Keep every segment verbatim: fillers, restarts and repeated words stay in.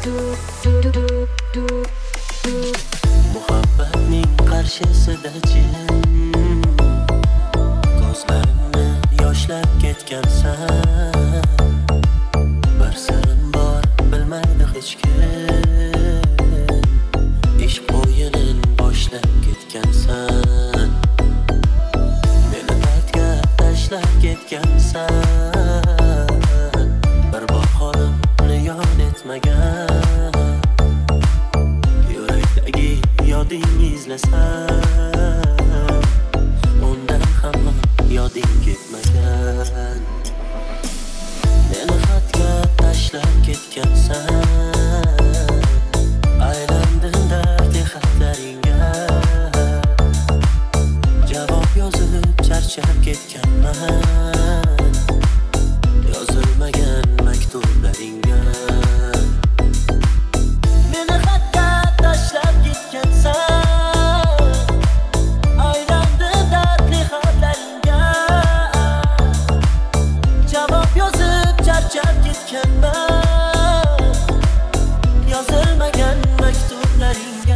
Muhabbatning qarshisida jim, ko'zlarimni yoshlab ketgansan. Bir sirim bor bilmaydi hech kim, ishq o'yinin boshlab ketgansan. Meni dardga tashlab ketgansan. Bir bor holimni yod etmagan, yurakdagi yodingni izlasam, undan hamma yoding ketmagan. Meni xatga tashlab ketgansan, aylandim dardli xatlaringga. Javob yozib charchab ketganman, yozilmagan maktublaringga. Meni xatga tashlab ketgansan, aylandim dardli xatlaringga. Javob yozib charchab ketganman, yozilmagan maktublaringga.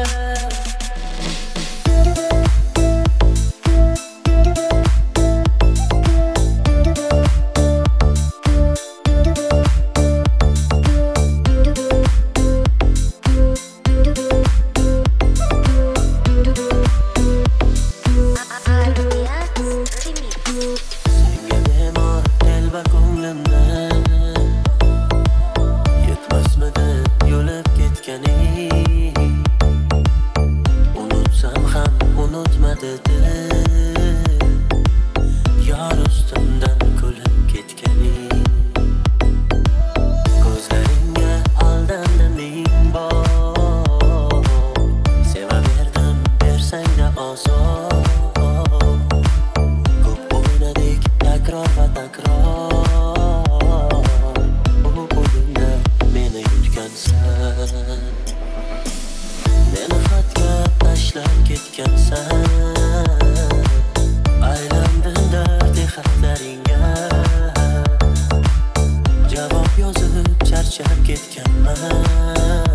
Senga bemor telba ko'nglimdan, yetmasmidi yo'lib ketganing. Unutsam ham unutmadi dil, yor ustimdan kulib ketganing. Ko'zlaringga aldandim ming bor, sevaverdim bersang-da oson. Takror va takror bu o'yinda meni yutgansan. Meni xatga tashlab ketgansan, aylandim dardli xatlaringga. Javob yozib charchab ketganman,